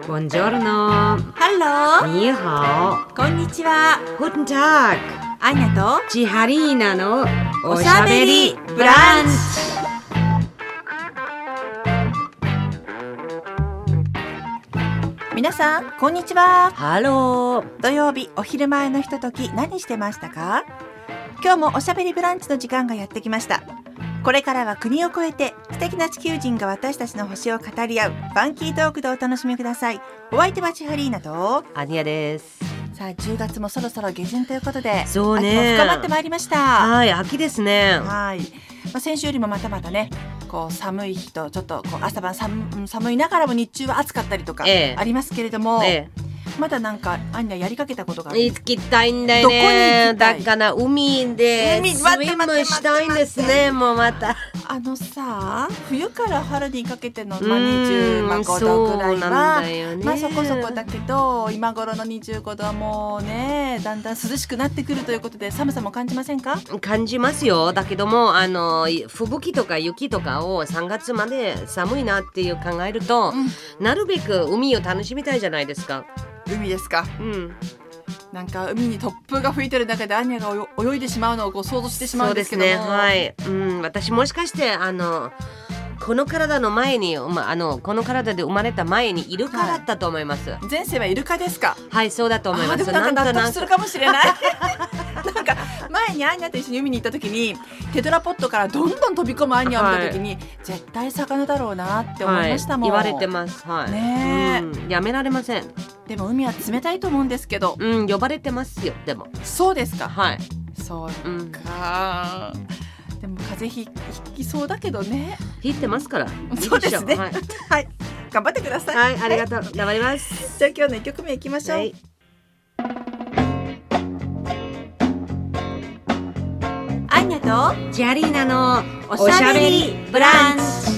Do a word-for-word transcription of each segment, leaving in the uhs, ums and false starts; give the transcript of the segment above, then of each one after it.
Buongiorno. Hello. にhao. こんにちは。 Guten Tag. アニャとチハリーナのおしゃべりブランチ。皆さんこんにちは。 ハロー。 土曜日お昼前のひととき何してましたか？今日もおしゃべりブランチの時間がやってきました。これからは国を越えて素敵な地球人が私たちの星を語り合うファンキートークでお楽しみください。お相手はチハリーナとアニヤです。 さあじゅうがつもそろそろ下旬ということで、 そうね、 秋も深まってまいりました。 はい、秋ですね。 はい、まあ、先週よりもまたまたねこう寒い日とちょっとこう朝晩 寒, 寒いながらも日中は暑かったりとかええありますけれども、 ええ、 まだなんかアンニャやりかけたことがある。 行きたいんだよね。 どこに行きたい？ だから海で海スイムしたいんですね。もうまたあのさ冬から春にかけての、 うんまあ、にじゅうごどぐらいそうなはんだよね、 まあそこそこだけど今頃のにじゅうごどはもうねだんだん涼しくなってくるということで寒さも感じませんか？ 感じますよ。だけどもあの吹雪とか雪とかをさんがつまで寒いなっていう考えると、うん、なるべく海を楽しみたいじゃないですか。 海ですか？うん。なんか海に突風が吹いてる中でアンニャが泳いでしまうのをこう想像してしまうんですけども。 そうですね、はい、うん、私もしかしてあのこの体の前に、ま、あのこの体で生まれた前にイルカだったと思います、 はい、前世はイルカですか？ はい、そうだと思います。 あでもなんか納得するかもしれないなんか前にアンニャと一緒に海に行った時にテトラポットからどんどん飛び込むアンニャを見た時に、はい、絶対魚だろうなって思いましたもん、 はい、言われてます、はい、 ね、 うん、やめられません。でも海は冷たいと思うんですけど、 うん、呼ばれてますよ。でもそうですか？ はい、 そうか、うん、でも風邪ひきそうだけどね。 ひいてますからそうですね、はい、はい、頑張ってください。 はい、ありがとう、はい、頑張ります。 じゃあ今日のいっきょくめいきましょう、はい、アンニャとジャリーナのおしゃべりブランチ。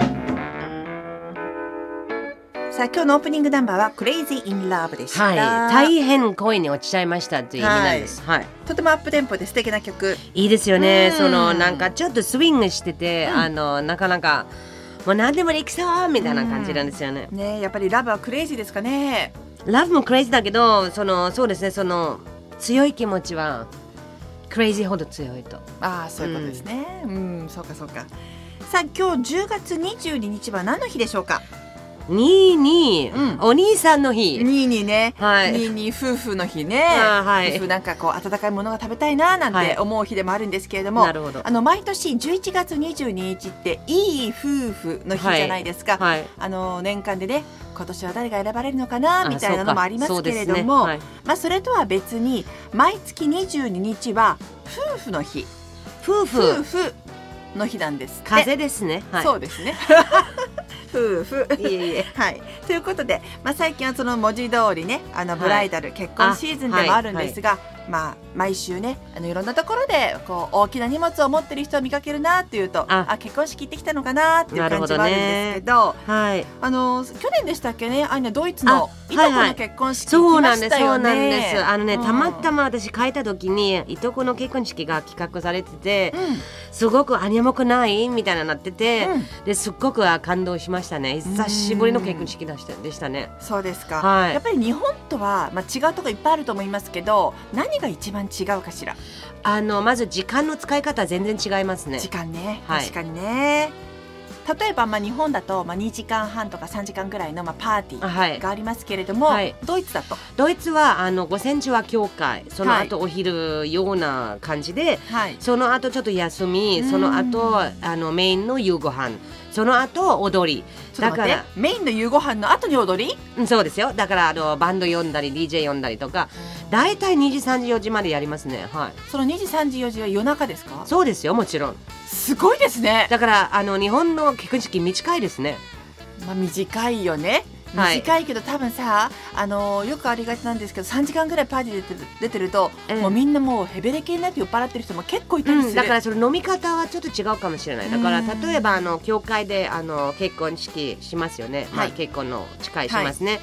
さあ今日のオープニングナンバーは Crazy in Love でした、 はい、大変恋に落ちちゃいましたという意味なんです、はいはい、 とてもアップテンポで素敵な曲。 いいですよね。そのなんかちょっとスイングしてて、うん、あのなかなかもう何でもできそうみたいな感じなんですよね、 うん、ね、やっぱりラブはクレイジーですかね。 ラブもクレイジーだけどそのそうですね、その強い気持ちはクレイジーほど強いと。 ああそういうことですね、うん、うん、そうかそうか。さあ今日じゅうがつにじゅうににちは何の日でしょうか？ にーにー、うん、お兄さんの日。 にーにーね、 はい、 にーにー夫婦の日ね、 はい、 夫婦なんかこう温かいものが食べたいななんて思う日でもあるんですけれども、 はい、なるほど。 あの毎年じゅういちがつにじゅうににちっていい夫婦の日じゃないですか、はいはい、あの年間でね今年は誰が選ばれるのかなみたいなのもありますけれども、そ、ね、はい、まあ、それとは別に毎月にじゅうににちは夫婦の日、 夫婦夫婦の日なんですって。 風ですね、はい、 そうですね夫婦いえいえ、 はい、ということで、まあ、最近はその文字通りねあのブライダル、はい、結婚シーズンでもあるんですが、はいはい、まあ、毎週ねあのいろんなところでこう大きな荷物を持ってる人を見かけるなっていうと あ, あ結婚式行ってきたのかなっていう感じはあるんですけど、 はい、 あの去年でしたっけね、アンニャドイツのいとこの結婚式行きましたよね。そうなんです、そうなんです。あのね、 うん、たまたま私書いた時にいとこの結婚式が企画されてて、うん、すごくアニャもくないみたいななってて、うん、ですっごく感動しましたね。久しぶりの結婚式でした、でしたね。 そうですか、 はい、 やっぱり日本とは、まあ、違うところいっぱいあると思いますけど何が一番違うかしら？ あのまず時間の使い方は全然違いますね。 時間ね、 はい、 確かにね。例えば、まあ、日本だと、まあ、にじかんはんとかさんじかんぐらいの、まあ、パーティーがありますけれども、はい、ドイツだとドイツはあの午前中は教会、その後お昼ような感じで、はい、その後ちょっと休み、その後あのメインの夕ご飯、その後踊り。 だからメインの夕ご飯の後に踊り、 うん、そうですよ。だからあのバンド呼んだり ディージェー 呼んだりとかだいたいにじさんじよじまでやりますね、はい、 そのにじさんじよじは夜中ですか？ そうですよ、もちろん。 すごいですね。 だからあの日本の結婚式短いですね。 まあ、短いよね。短いけど、はい、多分さあのよくありがちなんですけどさんじかんぐらいパーティー出てる、出てると、うん、もうみんなもうヘベレケになって酔っ払ってる人も結構いたりする、うん、 だからその飲み方はちょっと違うかもしれない。だから例えばあの教会であの結婚式しますよね、はい、まあ、結婚の誓いしますね、はい、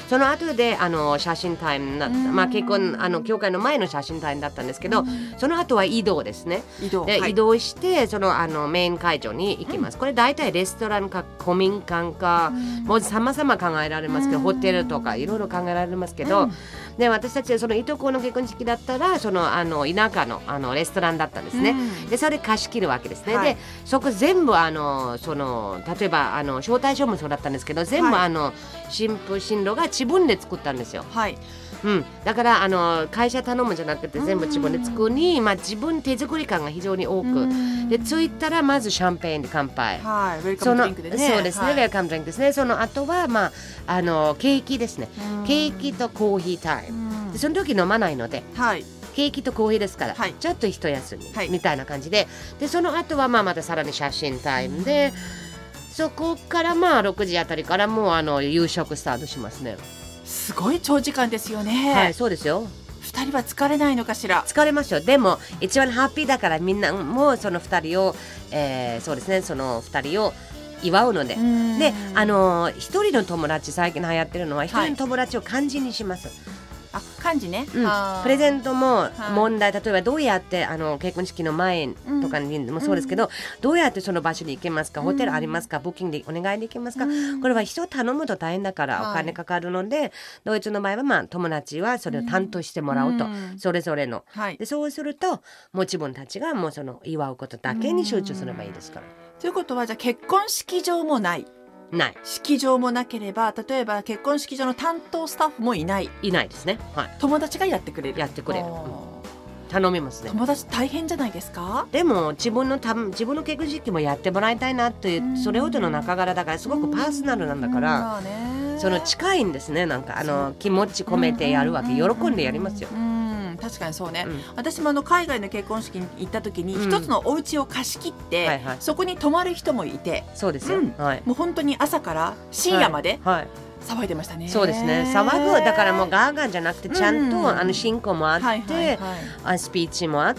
その後であの写真タイムになった、まあ、結婚あの教会の前の写真タイムだったんですけど、その後は移動ですね。 移動、 で、 はい、 移動してそのあのメイン会場に行きます、うん、これ大体レストランか古民館か、うん、もう様々考えられますけど、うん、ホテルとかいろいろ考えられますけど、うん、で私たちそのいとこの結婚式だったらそのあの田舎 の, あのレストランだったんですね、うん、でそれ貸し切るわけですね、はい、でそこ全部あのその例えばあの招待状もそうだったんですけど、全部、はい、あの新婦新郎が自分で作ったんですよ、はい、うん、だからあの会社頼むんじゃなくて全部自分で作り、まあ、自分手作り感が非常に多くで、着いたらまずシャンペーンで乾杯、 はい、ウェルカムドリンクでね、 そうですね、はい、ウェルカムドリンクですね。その後は、まあ、あのケーキですね、ケーキとコーヒータイムで、その時飲まないので、はい、ケーキとコーヒーですから、はい、ちょっと一休み、はい、みたいな感じで、でその後はまあまたさらに写真タイムで、そこからまあろくじあたりからもうあの夕食スタートしますね。 すごい長時間ですよね。 はい、そうですよ。 ふたりは疲れないのかしら。 疲れますよ。でも一番ハッピーだからみんなもそのふたりを、えー、そうですね、そのふたりを祝うので、であの一人の友達、最近流行ってるのは一人の友達を漢字にします、はい、 あ、漢字ね、 うん、プレゼントも問題、例えばどうやってあの結婚式の前とかにもそうですけど、うん、どうやってその場所に行けますか、ホテルありますか、ブッキングでお願いできますか、うん、これは人を頼むと大変だからお金かかるので、はい、ドイツの場合は、まあ、友達はそれを担当してもらうと、うん、それぞれの、はい、でそうするともう自分たちがもうその祝うことだけに集中すればいいですから、うん、 ということはじゃあ結婚式場もないない式場もなければ、例えば結婚式場の担当スタッフもいないいないですね、はい、 友達がやってくれるやってくれる、うん、頼みますね。 友達大変じゃないですか。 でも自分のた自分の結婚式もやってもらいたいなという、それほどの仲柄だからすごくパーソナルなんだから、うん、その近いんですね。なんかあの気持ち込めてやるわけ、喜んでやりますよ。 うんうん、確かにそうね、うん、私もあの海外の結婚式に行った時に一つのお家を貸し切って、うんはいはい、そこに泊まる人もいて、 そうですよ、 うんはい、もう本当に朝から深夜まで、はいはい、騒いでましたね。 そうですね、騒ぐだからもうガーガーじゃなくてちゃんと、うん、あの進行もあって、はいはいはい、あスピーチもあって、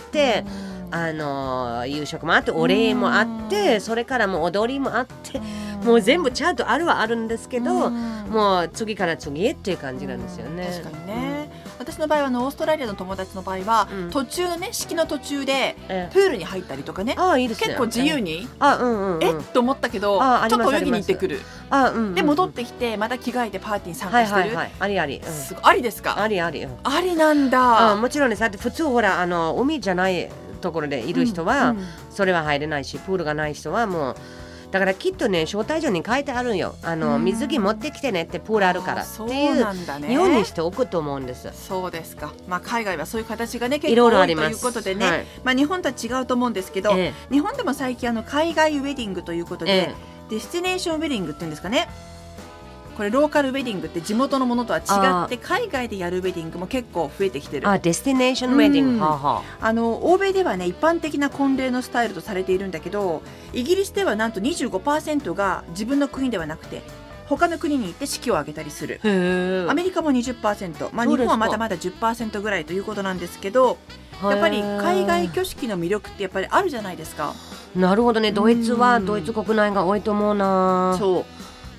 うん、あの夕食もあって、お礼もあって、うん、それからもう踊りもあって、うん、もう全部ちゃんとあるはあるんですけど、うん、もう次から次へっていう感じなんですよね、 うん、確かにね、うん、私の場合はあのオーストラリアの友達の場合は、うん、途中のね式の途中でプールに入ったりとかね、あいいですね、結構自由に、あ、うんうんうん、えっと思ったけどちょっと泳ぎに行ってくる、あ、うんうんうん、で戻ってきてまた着替えてパーティーに参加してる、はいはいはい、ありあり、うん、すごいありですか。 ありあり、うん、 ありなんだ。 あもちろんね、さ普通ほらあの海じゃないところでいる人は、うんうん、それは入れないし、プールがない人はもうだからきっとね招待状に書いてあるんよ、あの、うん、水着持ってきてねって、プールあるからっていうようにしておくと思うんです。 そうですか、まあ、海外はそういう形がね結構多いということでね、はい、まあ、日本とは違うと思うんですけど、ええ、日本でも最近あの海外ウェディングということで、ええ、ディスティネーションウェディングっていうんですかね、これローカルウェディングって地元のものとは違って海外でやるウェディングも結構増えてきてる。 あ、デスティネーションウェディング、はあはあ、あの欧米ではね一般的な婚礼のスタイルとされているんだけど、イギリスではなんと にじゅうごパーセント が自分の国ではなくて他の国に行って式を挙げたりする。へアメリカも にじゅっパーセント、まあ、日本はまだまだ じゅっパーセント ぐらいということなんですけど、やっぱり海外挙式の魅力ってやっぱりあるじゃないですか。 なるほどね、ドイツはドイツ国内が多いと思うな。そう、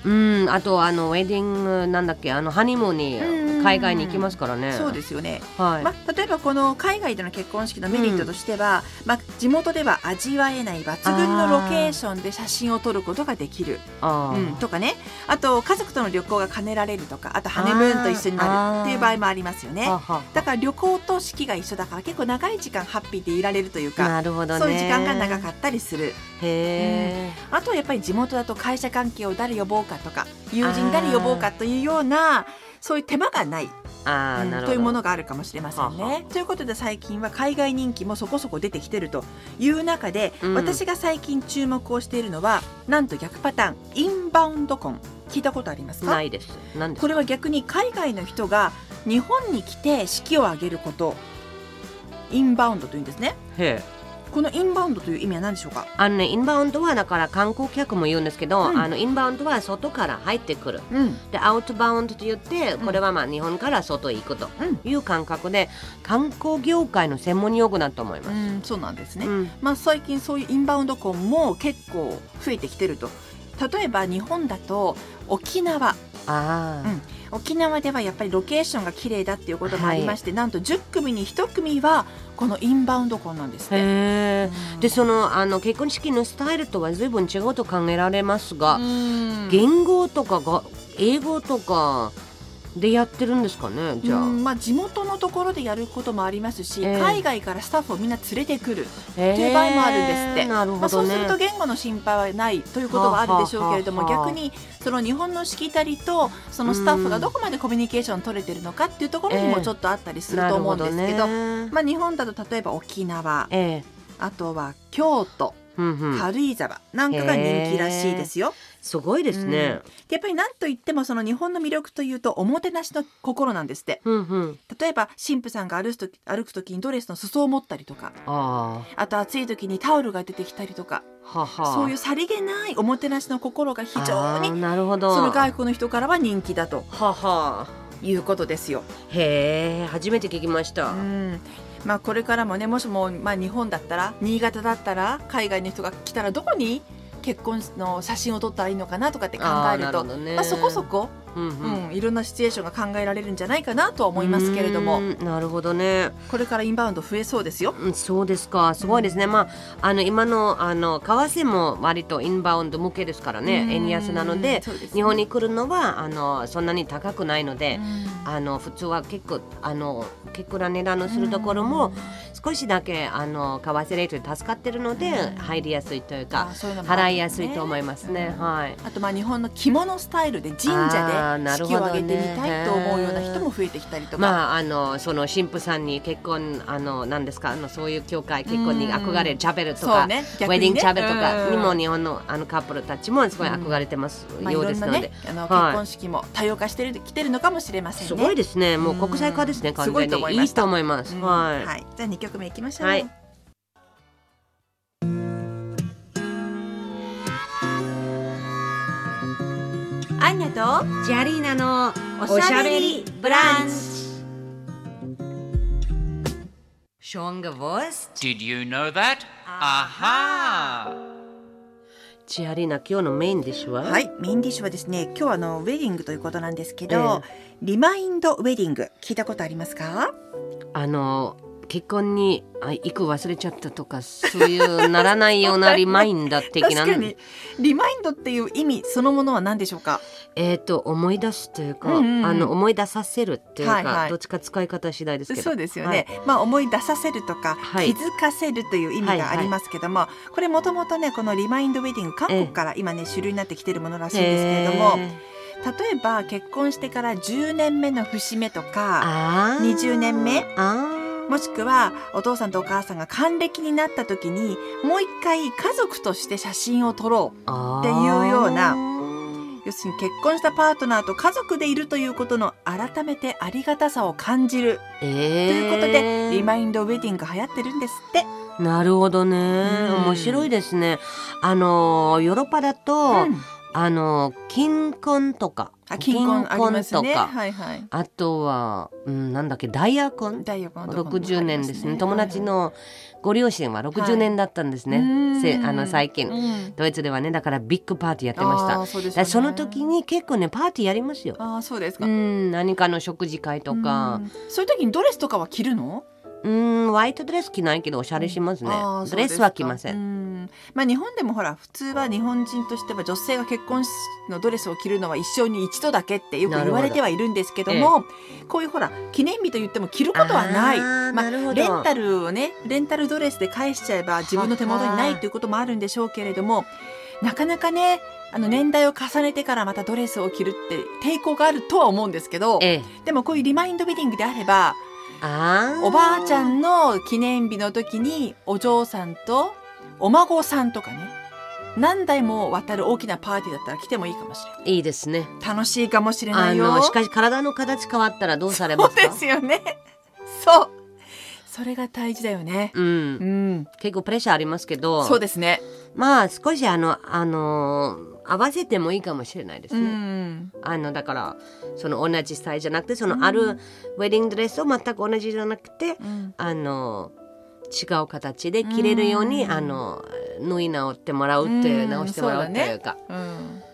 うん、あとあのウェディングなんだっけ、あのハニムーンに海外に行きますからね。 そうですよね、はい、まあ、例えばこの海外での結婚式のメリットとしては、うん、まあ、地元では味わえない抜群のロケーションで写真を撮ることができる、うん、とかね、あと家族との旅行が兼ねられるとか、あとハネムーンと一緒になるっていう場合もありますよね。だから旅行と式が一緒だから結構長い時間ハッピーでいられるというか、なるほどね、そういう時間が長かったりする。へー、うん、あとはやっぱり地元だと会社関係を誰呼ぼうかとか友人誰呼ぼうかというようなそういう手間がない、あ、うん、というものがあるかもしれませんね。ははということで最近は海外人気もそこそこ出てきてるという中で、うん、私が最近注目をしているのはなんと逆パターン、インバウンド婚。聞いたことありますか？ ないです。何ですか？ これは逆に海外の人が日本に来て式を挙げること、インバウンドというんですね。へえ。このインバウンドという意味は何でしょうか？ あのね、インバウンドはだから観光客も言うんですけど、うん、あのインバウンドは外から入ってくる、うん、でアウトバウンドと言ってこれはまあ日本から外へ行くという感覚で、観光業界の専門用語だと思います。うん、 そうなんですね、うん、まあ、最近そういうインバウンド婚も結構増えてきてると。例えば日本だと沖縄あ、うん、沖縄ではやっぱりロケーションが綺麗だっていうこともありまして、はい、なんとじゅっくみにいち組はこのインバウンド婚なんですって。 へ、うん、でそのあの結婚式のスタイルとは随分違うと考えられますが、うん、言語とかが英語とかでやってるんですかね。じゃあ、 まあ、地元のところでやることもありますし、えー、海外からスタッフをみんな連れてくるという場合もあるんですって、えーなるほどね。まあ、そうすると言語の心配はないということはあるでしょうけれども、はあはあはあ、逆にその日本のしきたりとそのスタッフがどこまでコミュニケーション取れてるのかっていうところにもちょっとあったりすると思うんですけど、えーどまあ、日本だと例えば沖縄、えー、あとは京都、うんうん、軽井沢なんかが人気らしいですよ。 すごいですね、 うん、やっぱり何といってもその日本の魅力というとおもてなしの心なんですって、うんうん、例えば神父さんが歩くとき、歩くときにドレスの裾を持ったりとか、 あ, あと暑い時にタオルが出てきたりとか、ははそういうさりげないおもてなしの心が非常になるほど、その外国の人からは人気だとははいうことですよ。 へえ、初めて聞きました。うん、 まあ、これからもね、もしも、まあ、日本だったら新潟だったら海外の人が来たらどこに結婚の写真を撮ったらいいのかなとかって考えると、ね、まあ、そこそこ、うんうんうん、いろんなシチュエーションが考えられるんじゃないかなとは思いますけれども。 なるほどね。 これからインバウンド増えそうですよ。 うん、そうですか、すごいですね、うん、まあ、あの今の、あの為替も割とインバウンド向けですからね、円安なの で, で、ね、日本に来るのはあのそんなに高くないので、あの普通は結構あの結構な値段のするところも少しだけあの為替レートで助かってるので入りやすいというか、ういうね、払いやすいと思いますね、うん、はい、 あとまあ日本の着物スタイルで神社で式を挙げてみたいと思うような人も増えてきたりとか、 まあ、あのその神父さんに結婚あの何ですか、あのそういう教会結婚に憧れるチャペルとか、ね、ウェディングチャペルとかにも日本のあのカップルたちもすごい憧れてますようですので、まあね、 あの結婚式も多様化してる、きてるのかもしれませんね。 すごいですね、もう国際化ですね、完全に。すごいと思いました。いいと思います、はいはい、じゃあにきょくめいきましょう。はい、アンニャとジャリーナのおしゃべりブランチ。 Schön gewusst? Did you know that? Aha! ジャリーナ、今日のメインディッシュは？ はい、メインディッシュはですね、今日はあのウェディングということなんですけど、えー、リマインドウェディング聞いたことありますか？ あの結婚に行く忘れちゃったとか、そういうならないようなリマインド的な確かにリマインドっていう意味そのものは何でしょうか？ えーと思い出すというか、うんうん、あの思い出させるっていうか、はいはい、どっちか使い方次第ですけど。 そうですよね、はい、まあ、思い出させるとか、はい、気づかせるという意味がありますけども、はいはい、これもともとね、このリマインドウェディング韓国から今ね主流になってきているものらしいんですけれども、例えば結婚してからじゅうねんめの節目とかにじゅうねんめ、あもしくはお父さんとお母さんが還暦になった時にもう一回家族として写真を撮ろうっていうような、要するに結婚したパートナーと家族でいるということの改めてありがたさを感じる、えー、ということでリマインドウェディングが流行ってるんですって。 なるほどね、面白いですね。あのヨーロッパだと、うん、あの金婚とか金婚ありますね、 とか、 はいはい、 あとは、うん、なんだっけダイヤ婚ろくじゅうねんですね。友達のご両親はろくじゅうねんだったんですね、はい、あの最近、うん、ドイツではね、だからビッグパーティーやってました。 そ, ね、だその時に結構ねパーティーやりますよ。 あ、そうですか。 うん、何かの食事会とか。 そういう時にドレスとかは着るの？ うん、ホワイトドレス着ないけどおしゃれしますね、うん、ドレスは着ません。 うん、まあ、日本でもほら普通は日本人としては女性が結婚のドレスを着るのは一生に一度だけってよく言われてはいるんですけども、ど、ええ、こういうほら記念日と言っても着ることはない。あ、まあ、レンタルをねレンタルドレスで返しちゃえば自分の手元にないということもあるんでしょうけれども、なかなかねあの年代を重ねてからまたドレスを着るって抵抗があるとは思うんですけど、ええ、でもこういうリマインドウェディングであれば、あおばあちゃんの記念日の時にお嬢さんとお孫さんとかね、何代も渡る大きなパーティーだったら来てもいいかもしれない。 いいですね。 楽しいかもしれないよ。 あのしかし体の形変わったらどうされますか？ そうですよね。そう、それが大事だよね、 うんうん、結構プレッシャーありますけど。 そうですね。 まあ少しあのあのー合わせてもいいかもしれないですね、うん、あのだからその同じスタイルじゃなくて、そのあるウェディングドレスを全く同じじゃなくて、うん、あの違う形で着れるように、うん、あの縫い直ってもらうっていう、うん、直してもらうっていうか、 うん、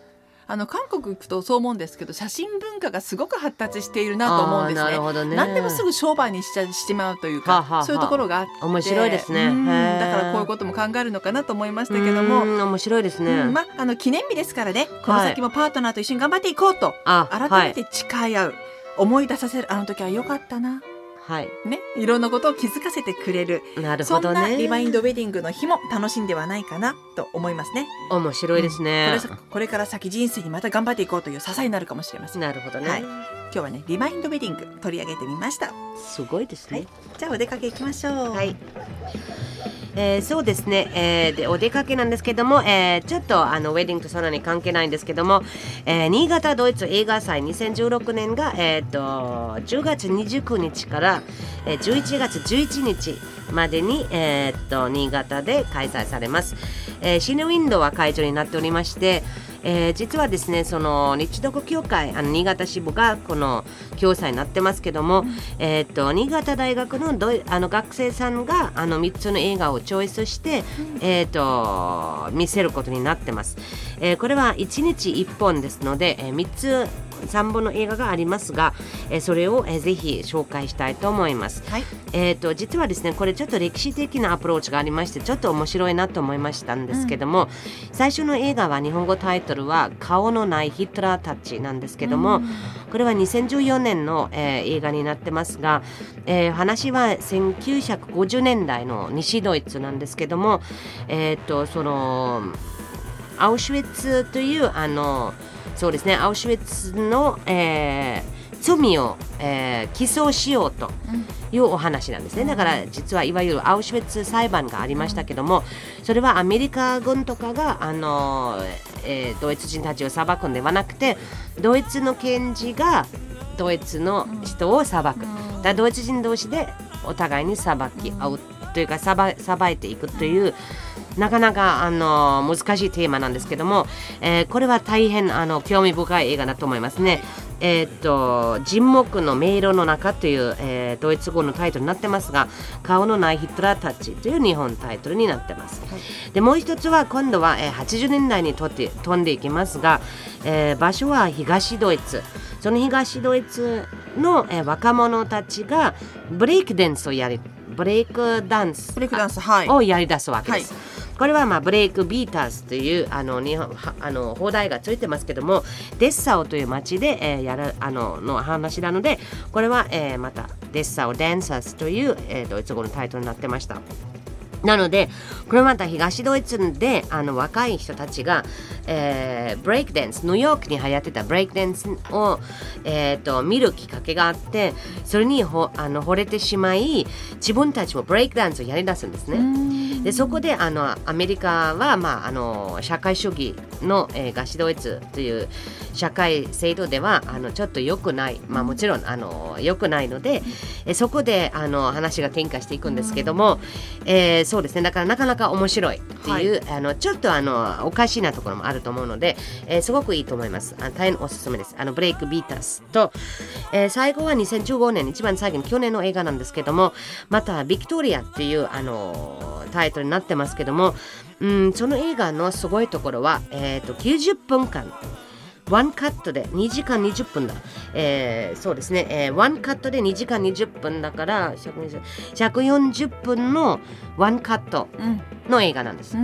あの韓国行くとそう思うんですけど、写真文化がすごく発達しているなと思うんですね。 なるほどね。 何でもすぐ商売にしちゃしてまうというか、はあはあ、そういうところがあって面白いですね。 だからこういうことも考えるのかなと思いましたけども、 面白いですね。 うん、まあの記念日ですからね、この先もパートナーと一緒に頑張っていこうと、はい、改めて誓い合う、はい、思い出させる、あの時は良かったな。はいね、いろんなことを気づかせてくれる、 なるほどね、 そんなリマインドウェディングの日も楽しんではないかなと思いますね。 面白いですね、 うん、これ、これから先人生にまた頑張っていこうという支えになるかもしれません。 なるほどね、 はい、今日はねリマインドウェディング取り上げてみました。 すごいですね、 はい、じゃあお出かけ行きましょう。 はい、えー、そうですね、えー、でお出かけなんですけども、えー、ちょっとあのウェディングとそんなに関係ないんですけども、えー、新潟ドイツ映画祭にせんじゅうろくねんが、えー、とじゅうがつにじゅうくにちから、えー、じゅういちがつじゅういちにちまでに、えー、と新潟で開催されます。えー、シネウィンドは会場になっておりまして、えー、実はですね、その日独協会、あの新潟支部がこの共催になってますけども、うん、えー、と新潟大学のどあの学生さんがあのみっつの映画をチョイスして、うん、えー、と見せることになってます。えー、これはいちにちいっぽんですので、えー、みっつさんぼんの映画がありますが、えー、それを、えー、ぜひ紹介したいと思います。はい、えー、と実はですね、これちょっと歴史的なアプローチがありまして、ちょっと面白いなと思いましたんですけども、うん、最初の映画は日本語タイトルは顔のないヒトラーたちなんですけども、うん、これはにせんじゅうよねんの、えー、映画になってますが、えー、話はせんきゅうひゃくごじゅうねんだいの西ドイツなんですけども、えー、とそのアウシュビッツというあのそうですね、アウシュビッツの、えー、罪を、えー、起訴しようというお話なんですね。だから実はいわゆるアウシュビッツ裁判がありましたけども、それはアメリカ軍とかがあの、えー、ドイツ人たちを裁くんではなくて、ドイツの検事がドイツの人を裁く。だからドイツ人同士でお互いに裁き合うというか、裁いていくという、なかなかあの難しいテーマなんですけども、えー、これは大変あの興味深い映画だと思いますね。えー、っと沈黙の迷路の中という、えー、ドイツ語のタイトルになってますが、顔のないヒトラーたちという日本タイトルになってます。はい、でもう一つは今度は、えー、はちじゅうねんだいにとって飛んでいきますが、えー、場所は東ドイツ。その東ドイツの、えー、若者たちがブレイクダンスをやりブレイクダンスをやり出すわけです。はい、これはまあブレイクビーターズというあの日本あの放題がついてますけども、デッサオという町で、えー、やるあのの話なので、これは、えー、またデッサオダンサーズという、えー、ドイツ語のタイトルになってました。なのでこれまた東ドイツであの若い人たちが、えー、ブレイクダンス、ニューヨークに流行ってたブレイクダンスを、えー、と見るきっかけがあって、それにほあの惚れてしまい、自分たちもブレイクダンスをやりだすんですね。でそこであのアメリカは、まあ、あの社会主義の、えー、東ドイツという社会制度ではあのちょっと良くない、まあ、もちろんあの良くないので、えそこであの話が展開していくんですけども、えーそうですね、だからなかなか面白いっていう、はい、あのちょっとあのおかしなところもあると思うので、えー、すごくいいと思います。あ大変おすすめです。あのブレイクビーターズと、えー、最後はにせんじゅうごねん、一番最後に去年の映画なんですけども、またビクトリアっていうあのタイトルになってますけども、うん、その映画のすごいところは、えー、ときゅうじゅっぷんかんワンカットでにじかんにじゅっぷんだ、えー、そうですね、えー、ワンカットでにじかんにじゅっぷんだからひゃくよんじゅっぷんのワンカットの映画なんです、うん、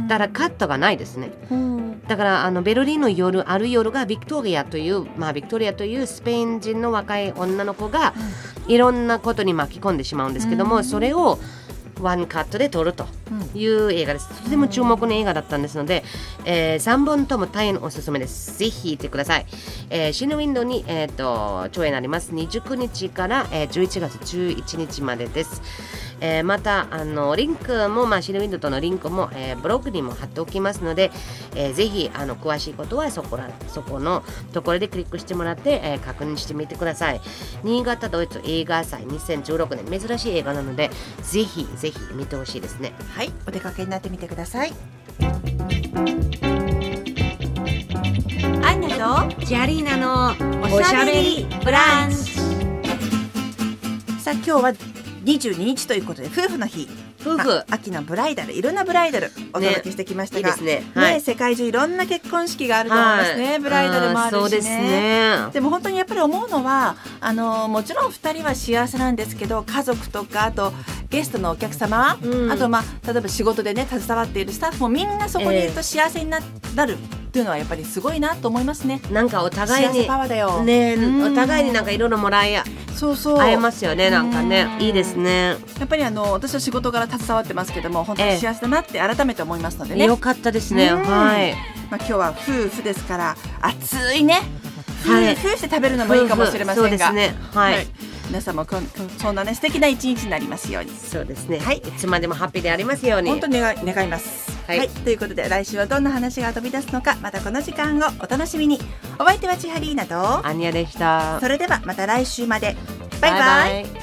だからカットがないですね、うん、だからあのベルリンの夜、ある夜がビクトリアという、まあ、ビクトリアというスペイン人の若い女の子がいろんなことに巻き込んでしまうんですけども、うん、それをワンカットで撮るという映画です。とても注目の映画だったんですので、えー、さんぼんとも大変おすすめです。ぜひ行ってください。えー、シネウィンドに、えー、と上映になります。にじゅうくにちから、えー、じゅういちがつじゅういちにちまでです。えー、またあのリンクも、まあ、シネウィンドとのリンクも、えー、ブログにも貼っておきますので、えー、ぜひあの詳しいことはそこらそこのところでクリックしてもらって、えー、確認してみてください。新潟ドイツ映画祭にせんじゅうろくねん、珍しい映画なのでぜひぜひ見てほしいですね。 はい、お出かけになってみてください。アンナとジャリーナのおしゃべりブランチ。 さあ今日はにじゅうににちということで夫婦の日夫婦、 まあ、秋のブライダル、いろんなブライダルお届けしてきましたが、 ね、いいですね、はい、 ね、世界中いろんな結婚式があると思いますね、はい、ブライダルもあるしね。 そうですね。 でも本当にやっぱり思うのは、あのもちろんふたりは幸せなんですけど、家族とかあとゲストのお客様、うん、あと、まあ、例えば仕事でね携わっているスタッフもみんなそこにいると幸せになるっていうのはやっぱりすごいなと思いますね。 なんかお互いに幸せパワーだよ、 ね、お互いになんかいろいろもらいやそうそう会えますよね。なんかね、いいですね。 やっぱりあの私は仕事柄携わってますけども、本当に幸せだなって改めて思いますのでね、 ええ、よかったですね。はい、 まあ、今日は夫婦ですから熱いね、はい、夫婦して食べるのもいいかもしれませんが、そうですね、はい、はい、皆さんもこんそんなね素敵な一日になりますように。 そうですね、はい、いつまでもハッピーでありますように本当に願い、願います、はいはい、ということで来週はどんな話が飛び出すのか、またこの時間をお楽しみに。お相手は千ハリーナとアニヤでした。 それではまた来週まで。バイバイ。バイバイ。